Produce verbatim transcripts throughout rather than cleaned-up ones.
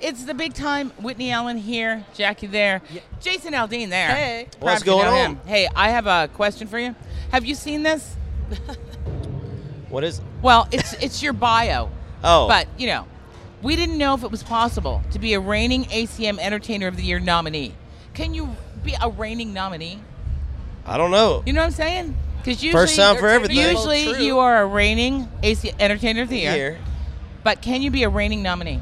It's the big time. Whitney Allen here, Jackie there, Yeah. Jason Aldean there. Hey. Proud What's to know going him. on? Hey, I have a question for you. Have you seen this? What is it? Well, it's it's your bio. Oh. But, you know, we didn't know if it was possible to be a reigning A C M Entertainer of the Year nominee. Can you be a reigning nominee? I don't know. You know what I'm saying? Because usually, First time for everything. usually Well, true. you are a reigning A C M Entertainer of the Year. Here. But can you be a reigning nominee?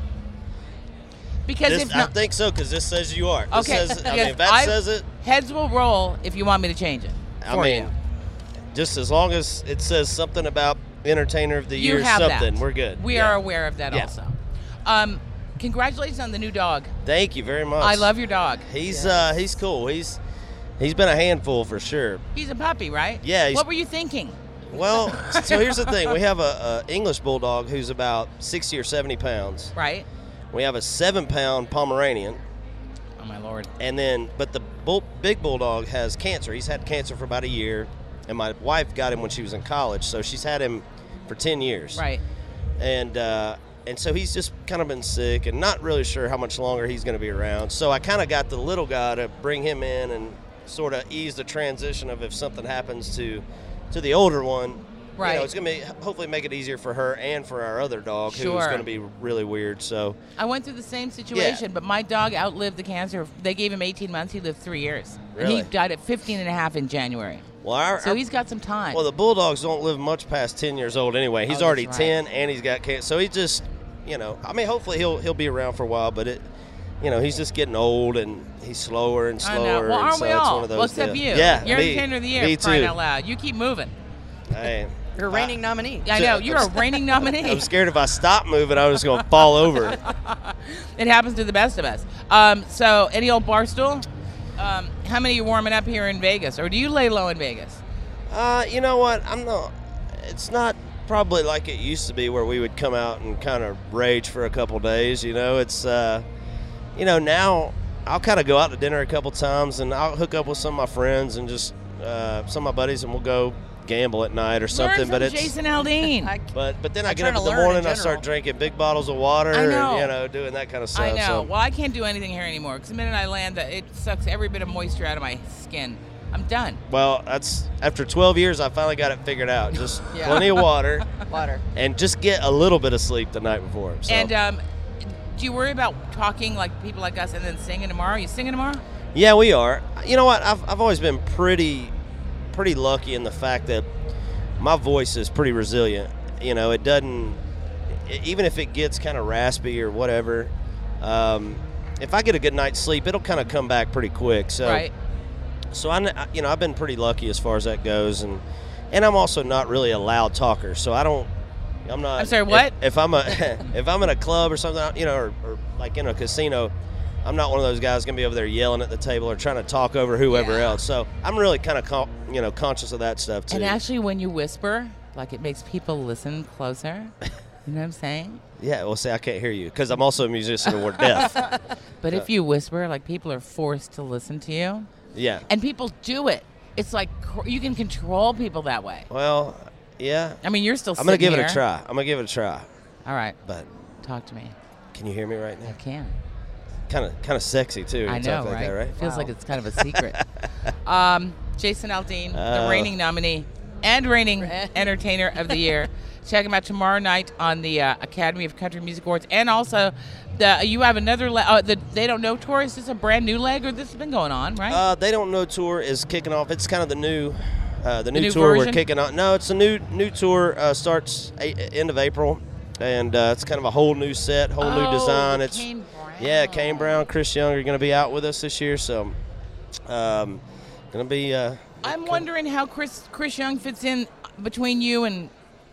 Because This, if I not, think so, because this says you are. This okay, says, I because mean, if that I- says it, heads will roll if you want me to change it. I for mean, you. just as long as it says something about Entertainer of the You Year, have something, that. we're good. We Yeah. are aware of that Yeah. also. Um, congratulations on the new dog. Thank you very much. I love your dog. He's Yes. uh he's cool. He's he's been a handful for sure. He's a puppy, right? Yeah, he's- What were you thinking? Well, so here's the thing: we have a, a English bulldog who's about sixty or seventy pounds. Right? We have a seven-pound Pomeranian, Oh my lord. and then but the bull, big bulldog has cancer. He's had cancer for about a year, and my wife got him when she was in college, so she's had him for ten years. Right. And uh, and so he's just kind of been sick, and not really sure how much longer he's going to be around. So I kind of got the little guy to bring him in and sort of ease the transition of if something happens to to the older one. Right. You know, it's going to be hopefully make it easier for her and for our other dog, who's Sure. going to be really weird. So I went through the same situation, Yeah. but my dog outlived the cancer. They gave him eighteen months. He lived three years. And he Really? died at fifteen and a half in January. well, our, So our- he's got some time. well the bulldogs don't live much past ten years old anyway. He's Oh, that's already right. ten, and he's got cancer. So he just, you know, I mean, hopefully he'll he'll be around for a while, but it. You know, he's just getting old, and he's slower and I slower. know. Well, and aren't so we it's all? one of those well, except deals. you. Yeah, You're me, Entertainer of the Year, me for crying too. out loud. You keep moving. Hey, You're a reigning nominee. I So- know. You're a reigning nominee. I'm scared if I stop moving, I was just going to fall over. It happens to the best of us. Um, so, any old barstool? Um, how many are you warming up here in Vegas? Or do you lay low in Vegas? Uh, you know what? I'm not. It's not probably like it used to be, where we would come out and kind of rage for a couple days. You know, it's. Uh, you know, now I'll kind of go out to dinner a couple times, and I'll hook up with some of my friends and just uh, some of my buddies, and we'll go gamble at night or something. Learn from but it's. Jason Aldean. I, But but then I, I'm get up trying in to the learn in morning, I start general. drinking big bottles of water, I know. and you know, doing that kind of stuff. I know. So. Well, I can't do anything here anymore because the minute I land, it sucks every bit of moisture out of my skin. I'm done. Well, that's after twelve years, I finally got it figured out. Just Yeah. plenty of water, water. and just get a little bit of sleep the night before. So. And um, do you worry about talking like people like us and then singing tomorrow? You singing tomorrow? yeah, we are. You know what? I've I've always been pretty pretty lucky in the fact that my voice is pretty resilient. You know, it doesn't e- even if it gets kind of raspy or whatever. Um, if I get a good night's sleep, it'll kind of come back pretty quick. So. Right. So I, kn- you know, I've been pretty lucky as far as that goes, and and I'm also not really a loud talker, so I don't. I'm not. I'm sorry, if- what? If, I'm a if I'm in a club or something, you know, or, or like in a casino, I'm not one of those guys gonna be over there yelling at the table or trying to talk over whoever Yeah. else. So I'm really kind of con- you know conscious of that stuff too. And actually, when you whisper, like it makes people listen closer. You know what I'm saying? yeah, well, see, I can't hear you because I'm also a musician and we're deaf. But if you whisper, like people are forced to listen to you. Yeah. And people do it. It's like cr- you can control people that way. Well, yeah. I mean, you're still I'm gonna sitting give it here. a try. I'm gonna give it a try. All right. But Talk to me. can you hear me right I now? can. Kind of kind of sexy too. I to know, talk like right? that, right? It feels Wow. like it's kind of a secret. um, Jason Aldean, the Uh, reigning nominee and reigning Entertainer of the Year. Check him out tomorrow night on the uh, Academy of Country Music Awards, and also the you have another le- uh, the They Don't Know tour. Is this a brand new leg, or this has been going on, right? Uh, they Don't Know tour is kicking off. It's kind of the new, uh, the new, new tour version? we're kicking off. No, it's a new new tour. Uh, starts a- end of April, and uh, it's kind of a whole new set, whole new Oh, design. the It's Kane Brown. yeah, Kane Brown, Chris Young are going to be out with us this year, so um, going to be. Uh, I'm wondering how Chris Chris Young fits in between you and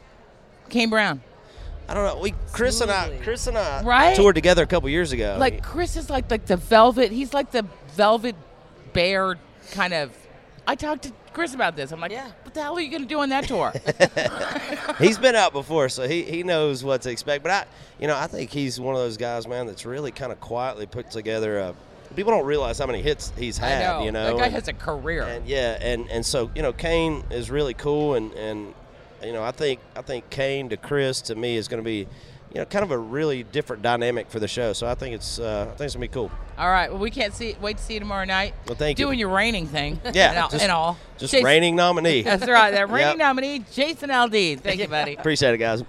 Kane Brown. I don't know. We Chris and I, Smoothly. Chris and I Right? toured together a couple years ago. Like Chris is like like the velvet. He's like the velvet bear kind of. I talked to Chris about this. I'm like, Yeah. what the hell are you going to do on that tour? He's been out before, so he, he knows what to expect. But I, you know, I think he's one of those guys, man, that's really kind of quietly put together. A, people don't realize how many hits he's had. I know. You know, that guy and, has a career. and yeah, and, and so you know, Kane is really cool, and, and you know, I think I think Kane to Chris to me is going to be you know, kind of a really different dynamic for the show. So I think it's uh, I think it's gonna be cool. All right. Well, we can't see wait to see you tomorrow night. Well, thank you. Doing your raining thing. Yeah, and all. just- and all. Just Jason- reigning nominee. That's right. That reigning Yep. nominee, Jason Aldean. Thank you, buddy. Appreciate it, guys.